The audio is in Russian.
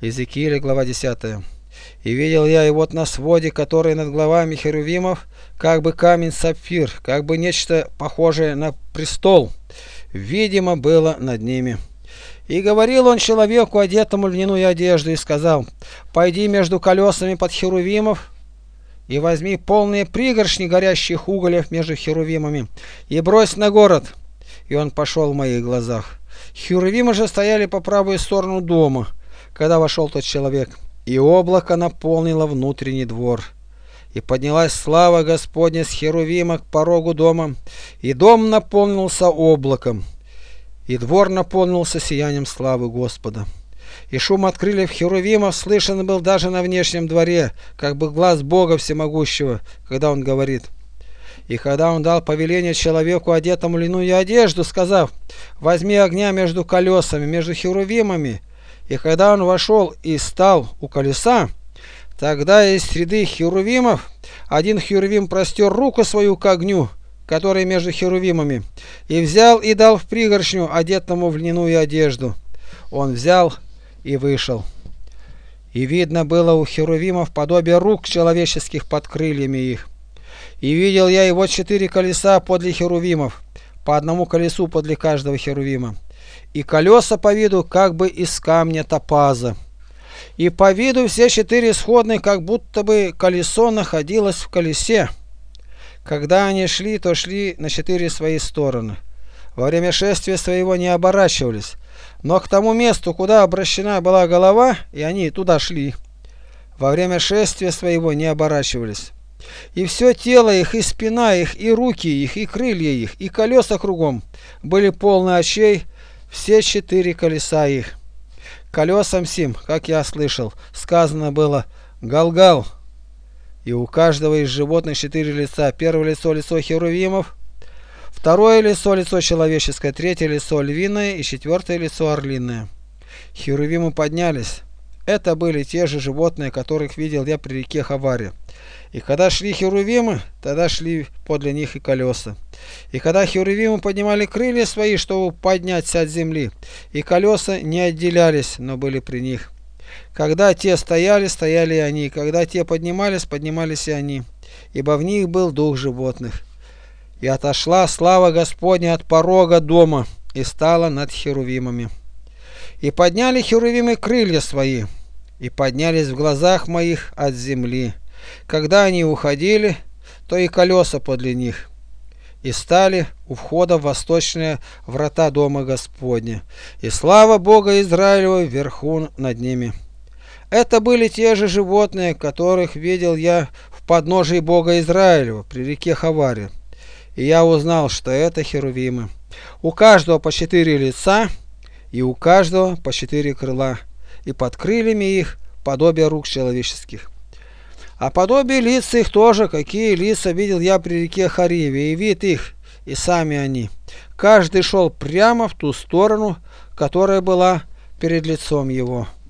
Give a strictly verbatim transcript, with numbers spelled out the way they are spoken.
Иезекииля, глава десятая. «И видел я, и вот на своде, который над главами херувимов, как бы камень-сапфир, как бы нечто похожее на престол, видимо, было над ними. И говорил он человеку, одетому в льняную одежду, и сказал: пойди между колесами под херувимов, и возьми полные пригоршни горящих углев между херувимами, и брось на город. И он пошел в моих глазах. Херувимы же стояли по правую сторону дома, когда вошел тот человек, и облако наполнило внутренний двор. И поднялась слава Господня с херувима к порогу дома, и дом наполнился облаком, и двор наполнился сиянием славы Господа. И шум от крыльев херувимов слышен был даже на внешнем дворе, как бы глаз Бога Всемогущего, когда он говорит. И когда он дал повеление человеку, одетому в льняную одежду, сказав: возьми огня между колесами, между херувимами, и когда он вошел и стал у колеса, тогда из среды херувимов один херувим простер руку свою к огню, который между херувимами, и взял и дал в пригоршню одетому в льняную одежду. Он взял и вышел. И видно было у херувимов подобие рук человеческих под крыльями их. И видел я его четыре колеса подле херувимов, по одному колесу подле каждого херувима, и колеса по виду как бы из камня топаза. И по виду все четыре сходны, как будто бы колесо находилось в колесе. Когда они шли, то шли на четыре свои стороны. Во время шествия своего не оборачивались, но к тому месту, куда обращена была голова, и они туда шли. Во время шествия своего не оборачивались. И все тело их, и спина их, и руки их, и крылья их, и колеса кругом были полны очей, все четыре колеса их. Колесам сим, как я слышал, сказано было «Галгал». И у каждого из животных четыре лица. Первое лицо – лицо херувимов, второе лицо – лицо человеческое, третье лицо – львиное, и четвертое лицо – орлиное. Херувимы поднялись. Это были те же животные, которых видел я при реке Хаваре. И когда шли херувимы, тогда шли подле них и колеса. И когда херувимы поднимали крылья свои, чтобы подняться от земли, и колеса не отделялись, но были при них. Когда те стояли, стояли и они, когда те поднимались, поднимались и они, ибо в них был дух животных. И отошла слава Господня от порога дома, и стала над херувимами. И подняли херувимы крылья свои, и поднялись в глазах моих от земли. Когда они уходили, то и колеса подле них, и стали у входа в восточные врата дома Господня, и слава Бога Израилева вверху над ними. Это были те же животные, которых видел я в подножии Бога Израилева при реке Хаваре. И я узнал, что это херувимы. У каждого по четыре лица, и у каждого по четыре крыла, и под крыльями их подобие рук человеческих. А подобие лиц их тоже, какие лица видел я при реке Хариве, и вид их, и сами они. Каждый шел прямо в ту сторону, которая была перед лицом его.